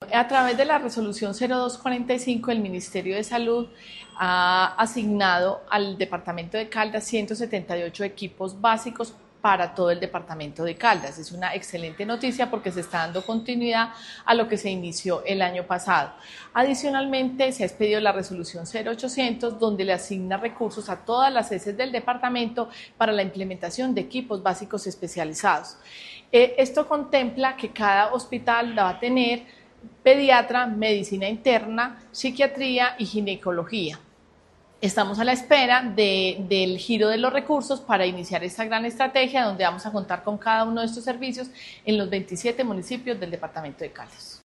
a través de la resolución 0245 el Ministerio de Salud ha asignado al departamento de Caldas 178 equipos básicos para todo el departamento de Caldas. Es una excelente noticia porque se está dando continuidad a lo que se inició el año pasado. Adicionalmente, se ha expedido la resolución 0800, donde le asigna recursos a todas las sedes del departamento para la implementación de equipos básicos especializados. Esto contempla que cada hospital va a tener pediatra, medicina interna, psiquiatría y ginecología. Estamos a la espera del giro de los recursos para iniciar esta gran estrategia donde vamos a contar con cada uno de estos servicios en los 27 municipios del departamento de Caldas.